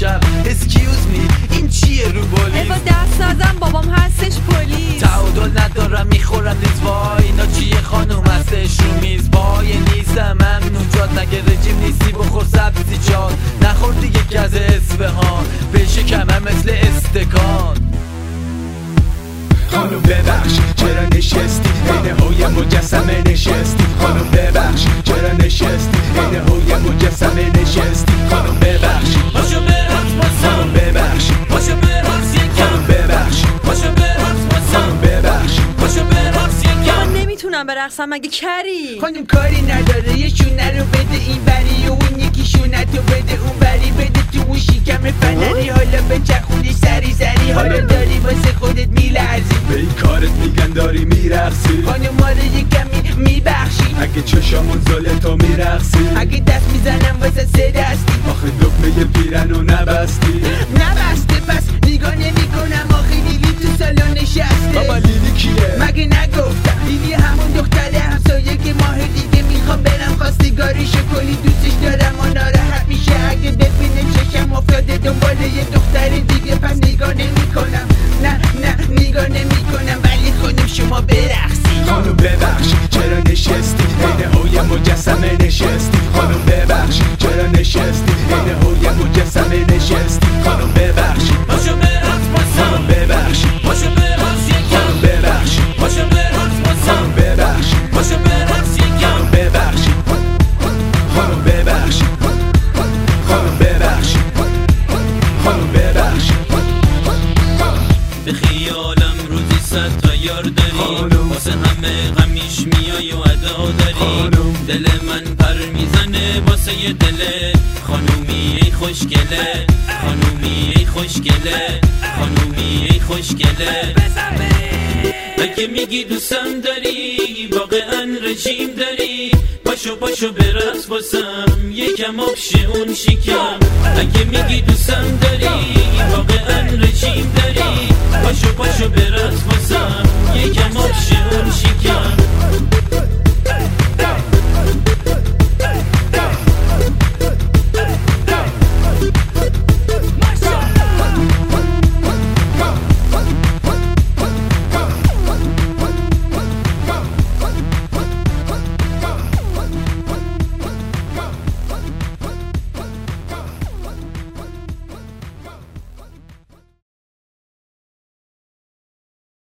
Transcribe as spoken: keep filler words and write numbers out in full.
شب اسکیوز می این چیه رو ای با بولیس دست نزن بابام هستش پلیس تعادل ندارم میخورم نیز وای اینا چیه خانوم هستش رو میز وای نیستم ممنوجات نگه رژیم نیستی بخور سبزی جات نخور دیگه گز اصفهان بشه کمر مثل استکان خانم ببخش چرا نشستی عین هوی مجسمه نشستی خانم ببخش چرا نشستی عین هوی مجسمه نشستی خانم ببخش پاشو برقص باسم خانم ببخش پاشو برقص یکم خانم ببخش پاشو برقص باسم خانم ببخش پاشو برقص یکم من نمیتونم برقصم مگه کری خانم کاری نداره یه شونه رو بده این بری و اون یکی شونه تو بده اون بری بده تو اون شکم فنری حالا بچخونی سری سری حالا داری واسه خودت میلرزی به این کارت میگن داری میرقصی خانم ما رو یه کمی میبخشی اگه چشامون زل تو میرقصی اگه دست میزنم واسه سه دستی آخه دکمه پیرنو نبستی نبسته پس نگاه نمی کنم آخه لیلی تو سالن نشسته بابا لیلی کیه؟ مگه نگفتم لیلی همون دختره همسایه که ماه دیگه میخوام برم خواستگاریشو کلی دوستش دارم و ناراحت میشه اگه ببینه چشم افتاده دنبال یه دختر دیگه پس نگاه نمی کنم نه نه نگاه نمی کنم ولی خانم شما برقصی خانم ببخش چرا نشستی عین هوی مجسمه نشستی خانم ببخش چرا نشستی عین هوی مجسمه نشستی خانم ببخش پاشو برقص باسم خانم ببخش پاشو برقص یکم خانم ببخش پاشو برقص باسم خانم ببخش پاشو برقص یکم خانم ببخش خانم ببخش خانم ببخش خانم ببخش به خیالم روزی صد تا یار داری خانم. واسه همه غمیش میای و ادا داری خانم. دل من پر میزنه واسه یه دل خانومی ای خوشگله خانومی ای خوشگله خانومی ای خوشگله اگه میگی دوستم داری واقعا رژیم داری پاشو پاشو برقص واسم یکم آبشه اون شکم اگه میگی دوستم داری واقعا رژیم داری پاشو پاشو برقص واسم یکم آبشه اون شکم